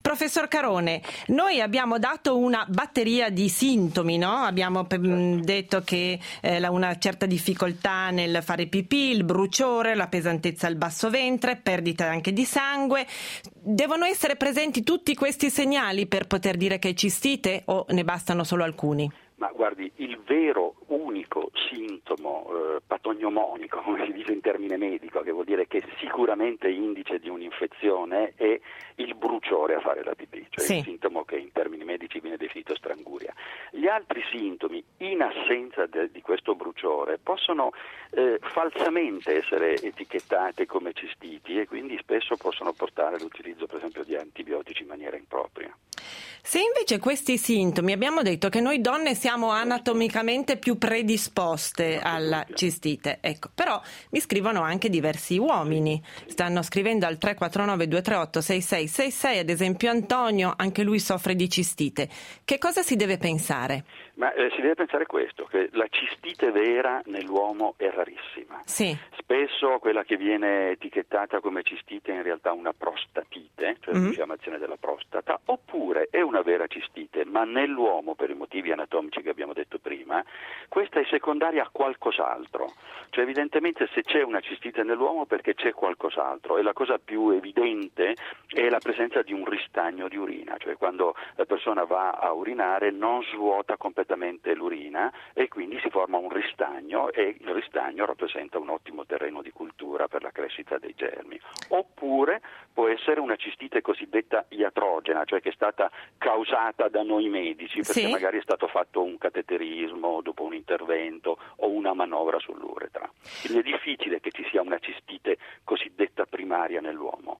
Professor Carone, noi abbiamo dato una batteria di sintomi, no? Abbiamo detto che una certa difficoltà nel fare pipì, il bruciore, la pesantezza al basso ventre, perdita anche di sangue. Devono essere presenti tutti questi segnali per poter dire che è cistite o ne bastano solo alcuni? Ma guardi, il vero unico sintomo patognomonico, come si dice in termine medico, che vuol dire che sicuramente è indice di un'infezione, è il bruciore a fare la pipì, cioè sì, il sintomo che in termini medici viene definito stranguria. Gli altri sintomi, in assenza di questo bruciore, possono falsamente essere etichettate come cistiti e quindi spesso possono portare all'utilizzo, per esempio, di antibiotici in maniera impropria. Se invece questi sintomi, abbiamo detto che noi donne siamo anatomicamente più predisposte alla cistite, ecco, però mi scrivono anche diversi uomini, stanno scrivendo al 349 238 6666, ad esempio Antonio, anche lui soffre di cistite. Che cosa si deve pensare? Ma si deve pensare questo, che la cistite vera nell'uomo è rarissima. Sì. Spesso quella che viene etichettata come cistite è in realtà una prostatite, cioè l'infiammazione della prostata, oppure è una vera cistite, ma nell'uomo, per i motivi anatomici che abbiamo detto prima, questa è secondaria a qualcos'altro. Cioè evidentemente se c'è una cistite nell'uomo perché c'è qualcos'altro, e la cosa più evidente è la presenza di un ristagno di urina, cioè quando la persona va a urinare non svuota completamente l'urina e quindi si forma un ristagno, e il ristagno rappresenta un ottimo terreno di cultura per la crescita dei germi. Oppure può essere una cistite cosiddetta iatrogena, cioè che è stata causata da noi medici perché magari è stato fatto un cateterismo dopo un intervento o una manovra sull'uretra. Quindi è difficile che ci sia una cistite cosiddetta primaria nell'uomo.